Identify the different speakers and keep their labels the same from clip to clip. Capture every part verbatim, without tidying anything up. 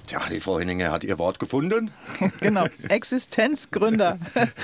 Speaker 1: Ja, die Frau Henninger hat ihr Wort gefunden.
Speaker 2: Genau, Existenzgründer.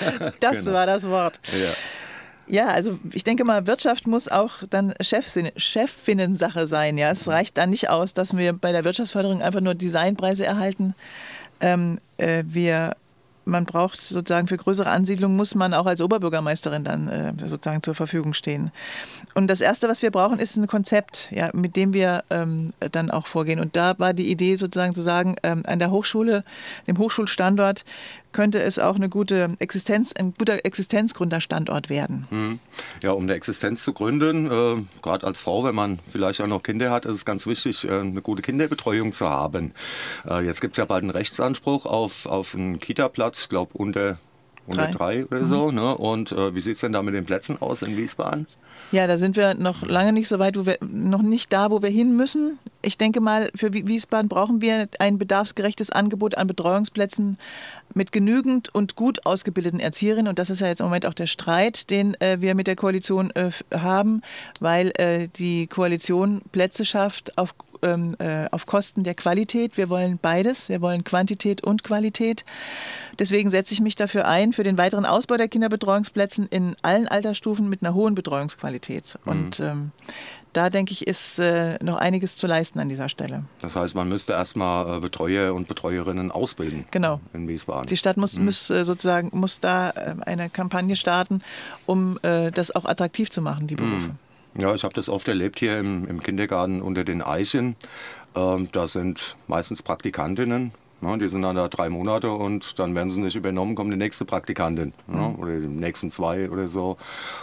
Speaker 2: Das
Speaker 1: Genau.
Speaker 2: war das Wort.
Speaker 1: Ja.
Speaker 2: Ja, also ich denke mal, Wirtschaft muss auch dann Chefsin- Chefinnen-Sache sein. Ja, es reicht dann nicht aus, dass wir bei der Wirtschaftsförderung einfach nur Designpreise erhalten. Ähm, äh, wir Man braucht sozusagen für größere Ansiedlungen, muss man auch als Oberbürgermeisterin dann äh, sozusagen zur Verfügung stehen. Und das Erste, was wir brauchen, ist ein Konzept, ja, mit dem wir ähm, dann auch vorgehen. Und da war die Idee sozusagen zu sagen, ähm, an der Hochschule, dem Hochschulstandort, könnte es auch eine gute Existenz, ein guter Existenzgründerstandort werden.
Speaker 1: Ja, um eine Existenz zu gründen, äh, gerade als Frau, wenn man vielleicht auch noch Kinder hat, ist es ganz wichtig, äh, eine gute Kinderbetreuung zu haben. Äh, jetzt gibt es ja bald einen Rechtsanspruch auf, auf einen Kita-Platz, ich glaube unter, unter drei. drei oder mhm. so. Ne? Und äh, wie sieht es denn da mit den Plätzen aus in Wiesbaden?
Speaker 2: Ja, da sind wir noch lange nicht so weit, wo wir noch nicht da, wo wir hin müssen. Ich denke mal, für Wiesbaden brauchen wir ein bedarfsgerechtes Angebot an Betreuungsplätzen mit genügend und gut ausgebildeten Erzieherinnen. Und das ist ja jetzt im Moment auch der Streit, den äh, wir mit der Koalition äh, haben, weil äh, die Koalition Plätze schafft auf ähm, äh, auf Kosten der Qualität. Wir wollen beides. Wir wollen Quantität und Qualität. Deswegen setze ich mich dafür ein, für den weiteren Ausbau der Kinderbetreuungsplätzen in allen Altersstufen mit einer hohen Betreuungsqualität. Mhm. Und ähm, da, denke ich, ist äh, noch einiges zu leisten an dieser Stelle.
Speaker 1: Das heißt, man müsste erstmal äh, Betreuer und Betreuerinnen ausbilden.
Speaker 2: Genau.
Speaker 1: In Wiesbaden.
Speaker 2: Die Stadt muss, mhm. muss äh, sozusagen muss da äh, eine Kampagne starten, um äh, das auch attraktiv zu machen, die Berufe.
Speaker 1: Mhm. Ja, ich habe das oft erlebt hier im, im Kindergarten unter den Eichen. Ähm, da sind meistens Praktikantinnen. Ja, die sind dann da drei Monate und dann werden sie nicht übernommen, kommt die nächste Praktikantin, mhm. ja, oder die nächsten zwei oder so.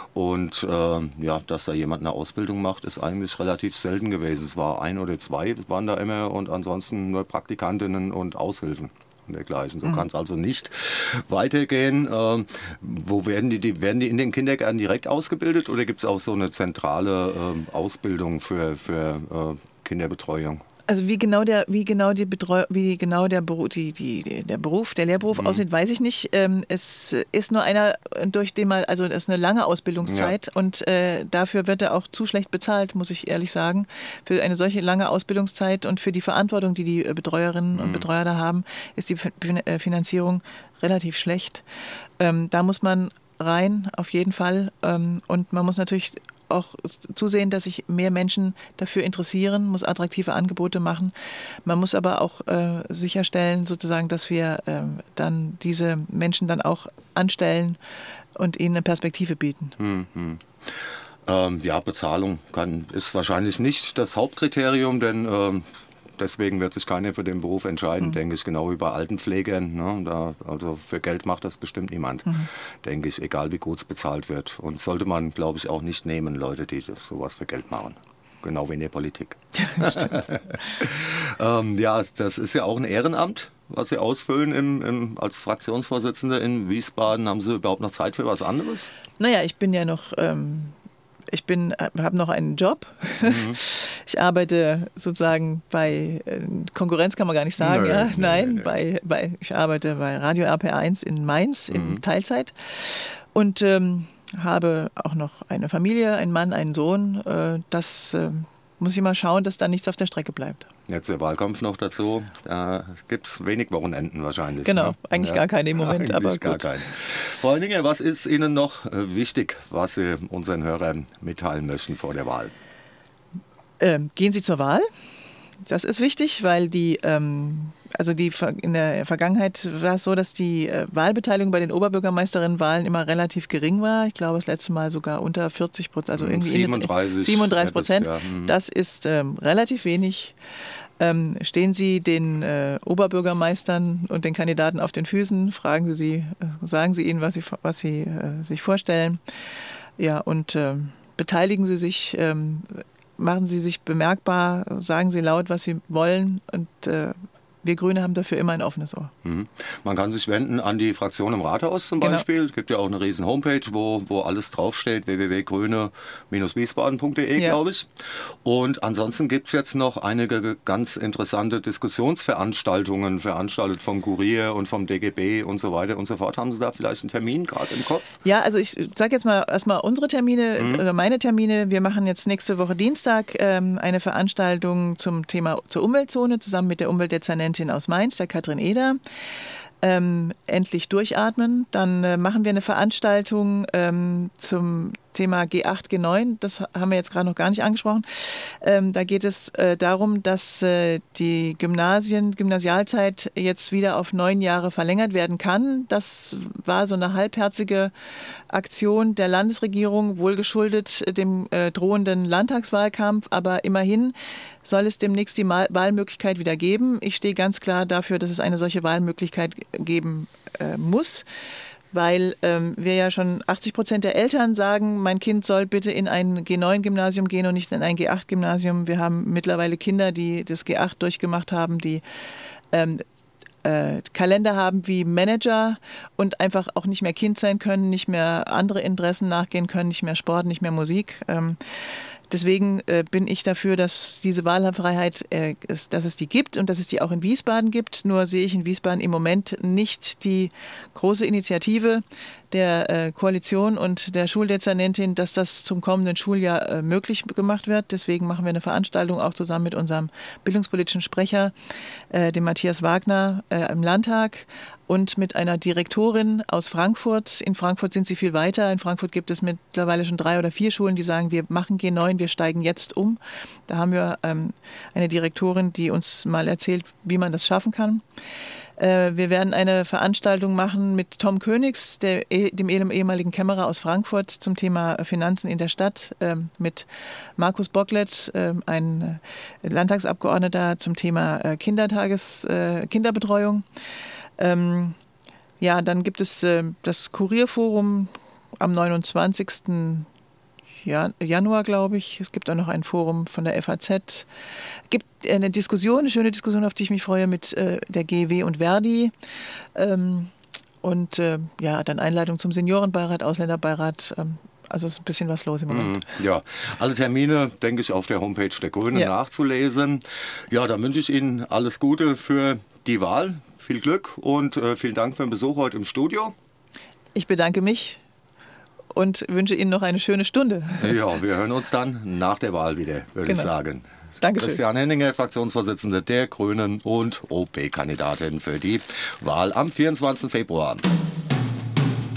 Speaker 1: Und äh, ja, dass da jemand eine Ausbildung macht, ist eigentlich relativ selten gewesen. Es war ein oder zwei waren da immer und ansonsten nur Praktikantinnen und Aushilfen. Und dergleichen. So mhm. kann es also nicht weitergehen. Ähm, wo werden die, die, werden die in den Kindergärten direkt ausgebildet oder gibt es auch so eine zentrale ähm, Ausbildung für, für äh, Kinderbetreuung?
Speaker 2: Also wie genau der, wie genau die Betreu wie genau der Beruf, die, die, der Beruf, der Lehrberuf mhm. aussieht, weiß ich nicht. Ähm, es ist nur einer, durch den man, also das ist eine lange Ausbildungszeit ja. und äh, dafür wird er auch zu schlecht bezahlt, muss ich ehrlich sagen. Für eine solche lange Ausbildungszeit und für die Verantwortung, die die Betreuerinnen mhm. und Betreuer da haben, ist die Finanzierung relativ schlecht. Ähm, da muss man rein, auf jeden Fall. Ähm, und man muss natürlich auch zusehen, dass sich mehr Menschen dafür interessieren, muss attraktive Angebote machen. Man muss aber auch äh, sicherstellen, sozusagen, dass wir äh, dann diese Menschen dann auch anstellen und ihnen eine Perspektive bieten.
Speaker 1: Mhm. Ähm, ja, Bezahlung kann, ist wahrscheinlich nicht das Hauptkriterium, denn ähm, deswegen wird sich keiner für den Beruf entscheiden, mhm. denke ich, genau wie bei Altenpflegern. Ne? Da, also für Geld macht das bestimmt niemand, mhm. denke ich, egal wie gut es bezahlt wird. Und sollte man, glaube ich, auch nicht nehmen, Leute, die das, sowas für Geld machen. Genau wie in der Politik. ähm, ja, das ist ja auch ein Ehrenamt, was Sie ausfüllen im, im, als Fraktionsvorsitzende in Wiesbaden. Haben Sie überhaupt noch Zeit für was anderes?
Speaker 2: Naja, ich bin ja noch... Ähm Ich bin, habe noch einen Job. Mhm. Ich arbeite sozusagen bei, Konkurrenz kann man gar nicht sagen, nö, ja, nö, nein, nö. Bei, bei, ich arbeite bei Radio R P R eins in Mainz mhm. in Teilzeit und ähm, habe auch noch eine Familie, einen Mann, einen Sohn. Äh, das äh, muss ich mal schauen, dass da nichts auf der Strecke bleibt.
Speaker 1: Jetzt der Wahlkampf noch dazu, da gibt es wenig Wochenenden wahrscheinlich.
Speaker 2: Genau,
Speaker 1: ne?
Speaker 2: eigentlich ja, gar keine im Moment,
Speaker 1: eigentlich
Speaker 2: aber gut.
Speaker 1: Gar keine. Frau Henninger, was ist Ihnen noch wichtig, was Sie unseren Hörern mitteilen möchten vor der Wahl?
Speaker 2: Ähm, gehen Sie zur Wahl. Das ist wichtig, weil die, ähm, also die in der Vergangenheit war es so, dass die äh, Wahlbeteiligung bei den Oberbürgermeisterinnenwahlen immer relativ gering war. Ich glaube, das letzte Mal sogar unter vierzig Prozent, also irgendwie
Speaker 1: siebenunddreißig,
Speaker 2: siebenunddreißig Prozent.
Speaker 1: Ja, hm.
Speaker 2: Das ist ähm, relativ wenig. Ähm, stehen Sie den äh, Oberbürgermeistern und den Kandidaten auf den Füßen, fragen Sie sie, äh, sagen Sie ihnen, was sie, was sie äh, sich vorstellen. Ja, und äh, beteiligen Sie sich. Ähm, Machen Sie sich bemerkbar, sagen Sie laut, was Sie wollen und äh, wir Grüne haben dafür immer ein offenes Ohr.
Speaker 1: Mhm. Man kann sich wenden an die Fraktion im Rathaus zum
Speaker 2: genau.
Speaker 1: Beispiel. Es gibt ja auch eine riesen Homepage, wo, wo alles draufsteht, w w w punkt grüne Bindestrich wiesbaden punkt de, ja. glaube ich. Und ansonsten gibt es jetzt noch einige ganz interessante Diskussionsveranstaltungen, veranstaltet vom Kurier und vom D G B und so weiter und so fort. Haben Sie da vielleicht einen Termin gerade im Kopf?
Speaker 2: Ja, also ich sage jetzt mal erstmal unsere Termine mhm. oder meine Termine. Wir machen jetzt nächste Woche Dienstag ähm, eine Veranstaltung zum Thema zur Umweltzone zusammen mit der Umweltdezernentin Schullehrerstudentin aus Mainz, der Katrin Eder. Ähm, endlich durchatmen. Dann äh, machen wir eine Veranstaltung ähm, zum Thema G acht, G neun. Das haben wir jetzt gerade noch gar nicht angesprochen. Ähm, da geht es äh, darum, dass äh, die Gymnasien, Gymnasialzeit jetzt wieder auf neun Jahre verlängert werden kann. Das war so eine halbherzige Aktion der Landesregierung, wohlgeschuldet dem äh, drohenden Landtagswahlkampf. Aber immerhin soll es demnächst die Mal- Wahlmöglichkeit wieder geben. Ich stehe ganz klar dafür, dass es eine solche Wahlmöglichkeit geben äh, muss, weil ähm, wir ja schon achtzig Prozent der Eltern sagen, mein Kind soll bitte in ein G neun Gymnasium gehen und nicht in ein G acht Gymnasium. Wir haben mittlerweile Kinder, die das G acht durchgemacht haben, die ähm, äh, Kalender haben wie Manager und einfach auch nicht mehr Kind sein können, nicht mehr andere Interessen nachgehen können, nicht mehr Sport, nicht mehr Musik. Ähm, Deswegen äh, bin ich dafür, dass diese Wahlfreiheit, äh, ist, dass es die gibt und dass es die auch in Wiesbaden gibt. Nur sehe ich in Wiesbaden im Moment nicht die große Initiative der äh, Koalition und der Schuldezernentin, dass das zum kommenden Schuljahr äh, möglich gemacht wird. Deswegen machen wir eine Veranstaltung auch zusammen mit unserem bildungspolitischen Sprecher, äh, dem Matthias Wagner, äh, im Landtag und mit einer Direktorin aus Frankfurt. In Frankfurt sind sie viel weiter. In Frankfurt gibt es mittlerweile schon drei oder vier Schulen, die sagen, wir machen G neun, wir steigen jetzt um. Da haben wir ähm, eine Direktorin, die uns mal erzählt, wie man das schaffen kann. Äh, wir werden eine Veranstaltung machen mit Tom Königs, der, dem ehemaligen Kämmerer aus Frankfurt, zum Thema Finanzen in der Stadt, äh, mit Markus Bocklet, äh, ein Landtagsabgeordneter, zum Thema äh, Kindertages, äh, Kinderbetreuung. Ähm, ja, dann gibt es äh, das Kurierforum am neunundzwanzigsten Januar, glaube ich. Es gibt auch noch ein Forum von der F A Z. Es gibt eine Diskussion, eine schöne Diskussion, auf die ich mich freue, mit äh, der G E W und Verdi. Ähm, und äh, ja, dann Einladung zum Seniorenbeirat, Ausländerbeirat. Ähm, also ist ein bisschen was los im Moment.
Speaker 1: Ja, alle Termine, denke ich, auf der Homepage der Grünen ja. nachzulesen. Ja, dann wünsche ich Ihnen alles Gute für die Wahl. Viel Glück und äh, vielen Dank für den Besuch heute im Studio.
Speaker 2: Ich bedanke mich und wünsche Ihnen noch eine schöne Stunde.
Speaker 1: Ja, wir hören uns dann nach der Wahl wieder, würde genau. ich sagen.
Speaker 2: Dankeschön.
Speaker 1: Christian Henninger, Fraktionsvorsitzender der Grünen und O P-Kandidatin für die Wahl am vierundzwanzigsten Februar.